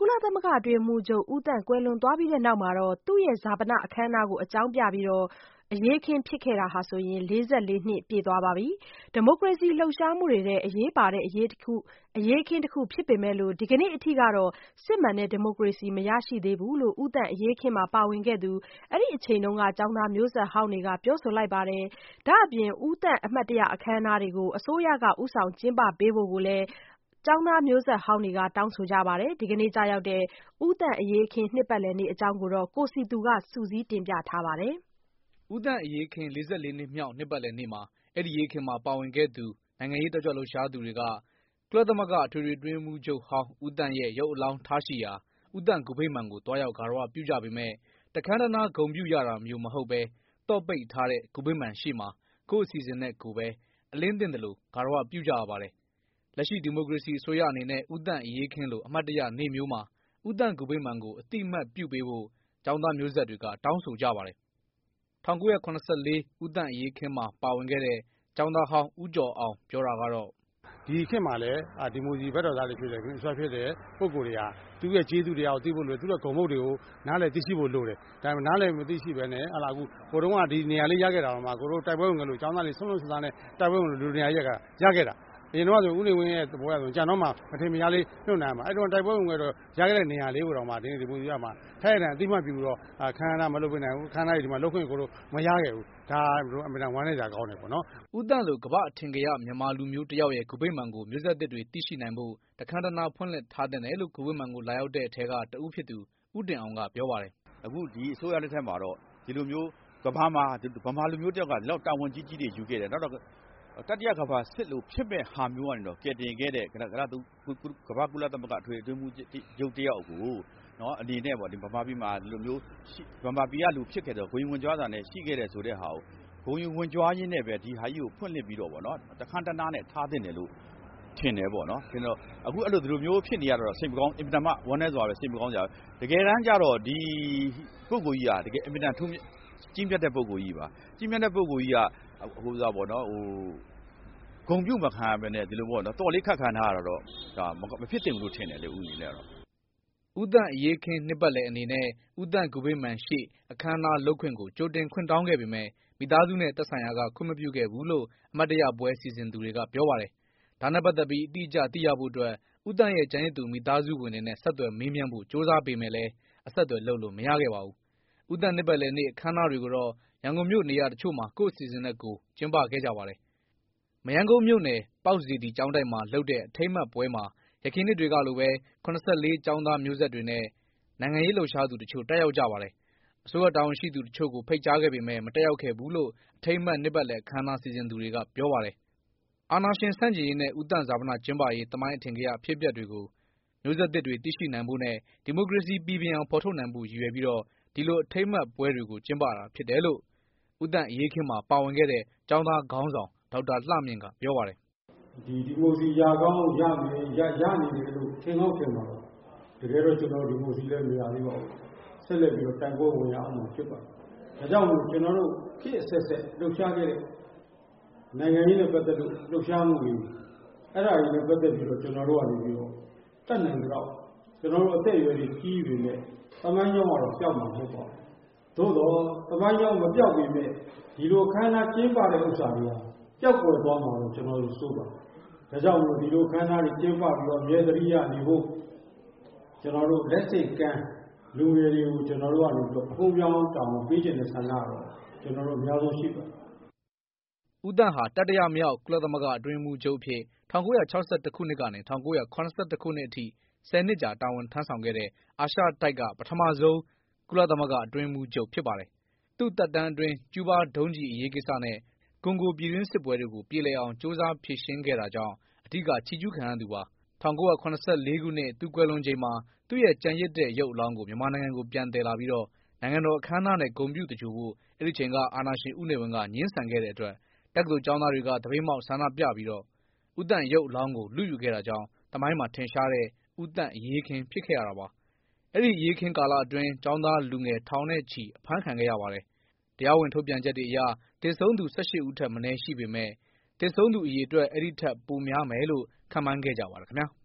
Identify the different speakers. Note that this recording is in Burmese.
Speaker 1: ကုလသမဂ္ဂအတွင်းရေးမှူးချုပ်ဦးသန့်ကွယ်လွန်သွားပြီးနောက်မှာတော့သူ့ရဲ့ဈာပနအခမ်းအနားကိုအကြောင်းပြပြီးအရေးအခင်းဖြစ်ခဲ့တာဟာဆိုရင်44နှစ်ပြည့်သွားပါပြီ။ ဒီမိုကရေစီလှုပ်ရှားမှုတွေထဲအရေးပါတဲ့အရေးအခင်းတခုဖြစ်ပေမဲ့ဒီကနေ့အထိကတော့စစ်မှန်တဲ့ဒီမိုကရေစီမရရှိသေးဘူးလို့ဦးသန့်အရေးအခင်းမှာပါဝင်ခဲ့သူအဲ့ဒီအချိန်တုန်းကကျောင်းသားမျိုးဆက်ဟောင်းတွေကပြောဆိုလိုက်ပါတယ်။ ဒါ့အပြင်ဦးသန့်အမှတ်တရအခမ်းအနားတွေကိုအစိုးရကဦးဆောင်ကျင်းပပေးဖို့ကိုလည်းကျောင်းသားမျိုးဆက်ဟောင်းတွေကတောင်းဆိုကြပါတယ်။ ဒီကနေ့ကျရောက်တဲ့ဦးသန့်အရေးအခင်းနှစ်ပတ်လည်နေ့အကြောင်းကိုကိုစည်သူကစုစည်းတင်ပြထားပါတယ်
Speaker 2: ။ဦးသန့်အရေးအခင်း44နှစ်မြောက်နှစ်ပတ်လည်နေ့မှာအဲ့ဒီအရေးအခင်းမှာပါဝင်ခဲ့သူနိုင်ငံရေးတက်ကြွလှုပ်ရှားသူတွေကကုလသမဂ္ဂအထွေထွေအတွင်းရေးမှူးချုပ်ဟောင်းဦးသန့်ရဲ့ရုပ်အလောင်းထားရှိရာဦးသန့်ဂူဗိမာန်ကိုတွားရောက်ဂါရဝပြုကြပေမဲ့တခမ်းတနားဂုဏ်ပြုရတာမျိုးမဟုတ်ဘဲသော့ပိတ်ထားတဲ့ဂူဗိမာန်ရှေ့မှာကိုယ့်အစီအစဉ်နဲ့ကိုယ်ပဲအလင်းသင့်သလိုဂါရဝပြုကြရပါတယ်။လက်ရှိဒီမိုကရေစီအစိုးရအနေနဲ့ဦးသန့်အရေးအခင်းလိုအမှတ်တရနေ့မျိုးမှာဦးသန့်ဂူဗိမာန်ကိုအတိအမှတ်ပြုပေးဖို့ကျောင်းသားမျိုးဆက်တွေကတောင်းဆိုကြပါတယ်။1974ဦးသန့်အရေးအခင်းမှာပါဝင်ခဲ့တဲ့ကျောင်းသားဟောင်းဦးကျော်အောင်ပြောတာကတော့
Speaker 3: ဒီခေတ်မှာလည်းဒီမိုကရေစီဘက်တော်သားတွေဖြစ်တဲ့ဖြစ်တဲ့ပုဂ္ဂိုလ်တွေကသူ့ရဲ့ကျေးဇူးတရားကိုသိဖို့လိုတယ်သူ့ရဲ့ဂုဏ်ပုဒ်တွေကိုနားလည်သိရှိဖို့လိုတယ်ဒါပေမဲ့နားလည်မသိရှိပဲနဲ့အခုဟိုတုန်းကဒီနေရာလေးရခဲ့တာတော့မှကိုတို့တိုက်ပွဲဝင်ကြလို့ကျောင်းသားတွေဆုံးလို့စသားနဲ့တိုက်ပွဲဝင်လို့လူနေရာရခဲ့တာအရင်တော့ဆိုဦးနေဝင်းရဲ့သဘောရဆိုကြံတော့မှမထင်မရှားလေးညှို့နှံမှာအဲ့တော့တိုက်ပွဲဝင်တော့ရခဲ့တဲ့နေရာလေးကိုတော့မှဒီမိုကရေစီကမှထိုက်ရန်အတိမတ်ပြုပြီးတော့ခန္ဓာမလုပ်ပေးနိုင်ဘူးခန္ဓာတွေဒီမှာလုပ်ခွင့်ကိုတို့မရခဲ့ဘူးဒါအမှန်တန်ဝမ်းနည်းစရာကောင်းတယ်ပေါ့နော်
Speaker 2: ဦးသန့်လိုကမ္ဘာအထင်ကရမြန်မာလူမျိုးတယောက်ရဲ့ဂူဗိမာန်ကိုမျိုးဆက်သစ်တွေသိရှိနိုင်ဖို့တခမ်းတနားဖွင့်လှစ်ထားတဲ့တယ်လို့ဂူဗိမာန်ကိုလာရောက်တဲ့အထက်ကတဦးဖြစ်သူဦးတင်အောင်ကပြောပါတယ်
Speaker 4: အခုဒီအစိုးရလက်ထက်မှာတော့ဒီလိုမျိုးကမ္ဘာမှာဗမာလူမျိုးတယောက်ကလောက်တာဝန်ကြီးကြီးတွေယူခဲ့တယ်နောက်တော့တတိယကမ္ဘာစစ်လို့ဖြစ်မဲ့ဟာမျိုးကနေတော့ကယ်တင်ခဲ့တဲ့ကမ္ဘာကုလသမဂ္ဂအထွေထွေအတွင်းမှုရုပ်တယောက်ကိုနော်အနေနဲ့ပေါ့ဒီဗမာပြည်မှာဒီလိုမျိုးဗမာပြည်ကလူဖြစ်ခဲ့တော့ဂုဏ်ဝင်ကြွားတာနဲ့ရှိခဲ့တယ်ဆိုတဲ့ဟာကိုဂုဏ်ဝင်ကြွားရင်းနဲ့ပဲဒီဟာကြီးကိုဖွင့်လှစ်ပြီးတော့ပေါ့နော်တခမ်းတနားနဲ့ထားတင်တယ်လို့ထင်တယ်ပေါ့နော်ထင်တော့အခုအဲ့လိုဒီလိုမျိုးဖြစ်နေရတော့စိတ်မကောင်းအင်မတန်မှဝမ်းနည်းစွာပဲစိတ်မကောင်းကြတကယ်တမ်းကျတော့ဒီပုဂ္ဂိုလ်ကြီးကတကယ်အင်မတန်ကြီးမြတ်တဲ့ပုဂ္ဂိုလ်ကြီးပါကြီးမြတ်တဲ့ပုဂ္ဂိုလ်ကြီးကဟိုစားပေါ့နော်ဂုံပြုတ်မခံရပဲနဲ့ဒီလိုပေါ့နော်တော်လေးခတ်ခံထားရတော့ဒါမဖြစ်သင့်ဘူးလို့ထင်တယ်လေဦးကြီးလည်းတော့
Speaker 2: ဦးသန့်အရေးအခင်းနှစ်ပတ်လည်အနေနဲ့ဦးသန့်ဂူဗိမာန်ရှေ့အခမ်းအနားလုပ်ခွင့်ကိုကြိုတင်ခွင့်တောင်းခဲ့ပေမဲ့မိသားစုနဲ့သက်ဆိုင်ရာကခွင့်မပြုခဲ့ဘူးလို့အမတ်တရပွဲစီစဉ်သူတွေကပြောပါတယ်။ဒါနဲ့ပတ်သက်ပြီးအတိအကျသိရဖို့အတွက်ဦးသန့်ရဲ့ကျန်ရစ်သူမိသားစုဝင်တွေနဲ့ဆက်သွယ်မေးမြန်းဖို့ကြိုးစားပေမဲ့လည်းအဆက်အသွယ်လုပ်လို့မရခဲ့ပါဘူး။ဦးသန့်နှစ်ပတ်လည်နေ့အခမ်းအနားတွေကိုတော့ရန်ကုန်မြို့နေရာတချို့မှာကိုယ့်အစီအစဉ်နဲ့ကိုယ်ကျင်းပခဲ့ကြပါတယ်။မရမ်းကုန်းမြို့နယ်ပေါက်စေတီကျောင်းတိုက်မှာလုပ်တဲ့အထိမ်းအမှတ်ပွဲမှာယခင်နှစ်တွေကလိုပဲ84ကျောင်းသားမျိုးဆက်တွေနဲ့နိုင်ငံရေးလှုပ်ရှားသူတချို့တက်ရောက်ကြပါတယ်။အစိုးရတာဝန်ရှိသူတချို့ကိုဖိတ်ကြားခဲ့ပေမဲ့မတက်ရောက်ခဲ့ဘူးလို့အထိမ်းအမှတ်နှစ်ပတ်လည်အခမ်းအနားစီစဉ်သူတွေကပြောပါတယ်။အာဏာရှင်ဆန့်ကျင်ရေးနဲ့ဦးသန့်ဈာပနကျင်းပရေးသမိုင်းအထင်ကရအဖြစ်အပျက်တွေကိုမျိုးဆက်သစ်တွေသိရှိနိုင်ဖို့နဲ့ဒီမိုကရေစီပြည်ပြင်အောင်ဖော်ထုတ်နိုင်ဖို့ရည်ရွယ်ပြီးဒီလိုအထိမ်းအမှတ်ပွဲတွေကိုကျင်းပတာဖြစ်တယ်လို့ဦးသန့်အရေးအခင်းမှာပါဝင်ခဲ့တဲ့ကျောင်းသားခေါင်းဆောင်ဒေါက်တာလှမြင့်ကပြောပါတယ်
Speaker 5: ။ဒီမိုကရေစီရကောင်းရနေတယ်လို့ထင်တော့ထင်ပါတော့တကယ်တော့ကျွန်တော်ဒီမိုကရေစီလည်းမရသေးပါဘူးဆက်လက်ပြီးတော့တိုင်ပွဲဝင်ရအောင်ဖြစ်ပါတယ်ဒါကြောင့်မို့ကျွန်တော်တို့ခေတ်အဆက်ဆက်လှုပ်ရှားခဲ့တဲ့နိုင်ငံရေးနဲ့ပတ်သက်လို့လှုပ်ရှားမှုတွေအဲ့ဒါတွေနဲ့ပတ်သက်ပြီးတော့ကျွန်တော်တို့ကနေပြီးတော့တတ်နိုင်တော့ကျွန်တော်တို့အသက်အရွယ်ကြီးကြီးပြီနဲ့သမိုင်းကြောင်းကတော့ကြောက်မှာမဟုတ်ပါဘူးသို့တော့သမိုင်းကြောင်းမပြောက်ပေမဲ့ဒီလိုခမ်းနားကျင်းပတဲ့ဥစ္စာတွေကကြောက်ွယ်သွားမှာတော့ကျွန်တော်တို့စိုးပါတယ်ဒါကြောင့်မို့ဒီလိုခမ်းနားတွေကျင်းပပြီးတော့မြေသတိရနေဖို့ကျွန်တော်တို့လက်စိတ်ကမ်းလူငယ်တွေကိုကျွန်တော်တို့ကနေပြီးတော့ဖုံးပြောင်းတောင်းပေးခြင်းနဲ့ဆန္ဒတော့ကျွန်တော်တို့အများဆုံးရှိပါတယ်
Speaker 2: ။ဦးသန့်ဟာတတိယမြောက်ကုလသမဂ္ဂအတွင်းရေးမှူးချုပ်အဖြစ်1962ခုနှစ်ကနေ1981ခုနှစ်အထိ10နှစ်ကြာတာဝန်ထမ်းဆောင်ခဲ့တဲ့အာရှတိုက်ကပထမဆုံးကုလသမဂ္ဂအတွင်းရေးမှူးချုပ်ဖြစ်ပါတယ်။သူ့သက်တမ်းအတွင်းကျူးဘားဒုံးကျည်အရေးကိစ္စနဲ့ကွန်ဂိုပြည်တွင်းစစ်ပွဲတွေကိုပြေလည်အောင်စ조사ဖြေရှင်းခဲ့တာကြောင့်အဓိကချီးကျူးခံရသူပါ1984ခုနှစ်သူကွယ်လွန်ချိန်မှာသူ့ရဲ့ကျန်ရစ်တဲ့ရုပ်အလောင်းကိုမြန်မာနိုင်ငံကိုပြန်သယ်လာပြီးနိုင်ငံတော်အခမ်းအနားနဲ့ဂုဏ်ပြုသကြိုဖို့အဲ့ဒီချိန်ကအာဏာရှင်ဦးနေဝင်းကငြင်းဆန်ခဲ့တဲ့အတွက်တက္ကသိုလ်ကျောင်းသားတွေကသပိတ်မှောက်ဆန္ဒပြပြီးဦးသန့်ရုပ်အလောင်းကိုလုယူခဲ့တာကြောင့်သမိုင်းမှာထင်ရှားတဲ့ဦးသန့်အရေးအခင်းဖြစ်ခဲ့ရတာပါ။အဲ့ဒီအရေးအခင်းကာလအတွင်းကျောင်းသားလူငယ်ထောင်နဲ့ချီအဖမ်းခံခဲ့ရပါတယ်။တရားဝင်ထုတ်ပြန်ချက်တွေအရသေဆုံးသူ18ဦးထက်မနည်းရှိပေမဲ့သေဆုံးသူအရေအတွက်အဲ့ဒီထက်ပိုများမယ်လို့ခန့်မှန်းခဲ့ကြပါတယ်ခင်ဗျာ။